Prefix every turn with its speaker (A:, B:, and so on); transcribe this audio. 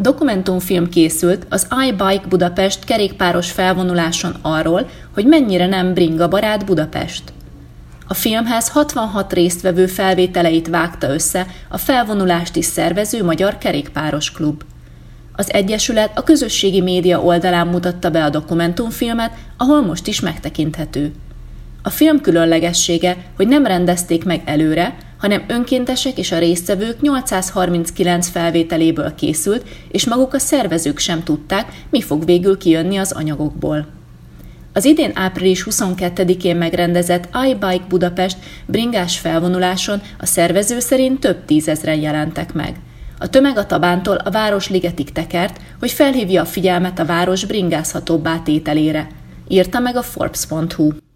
A: Dokumentumfilm készült az iBike Budapest kerékpáros felvonuláson arról, hogy mennyire nem bringabarát Budapest. A filmhez 66 résztvevő felvételeit vágta össze a felvonulást is szervező Magyar Kerékpáros Klub. Az egyesület a közösségi média oldalán mutatta be a dokumentumfilmet, ahol most is megtekinthető. A film különlegessége, hogy nem rendezték meg előre, hanem önkéntesek és a résztvevők 839 felvételéből készült, és maguk a szervezők sem tudták, mi fog végül kijönni az anyagokból. Az idén április 22-én megrendezett iBike Budapest bringás felvonuláson a szervező szerint több tízezren jelentek meg. A tömeg a Tabántól a Városligetig tekert, hogy felhívja a figyelmet a város bringázhatóbbá tételére, írta meg a Forbes.hu.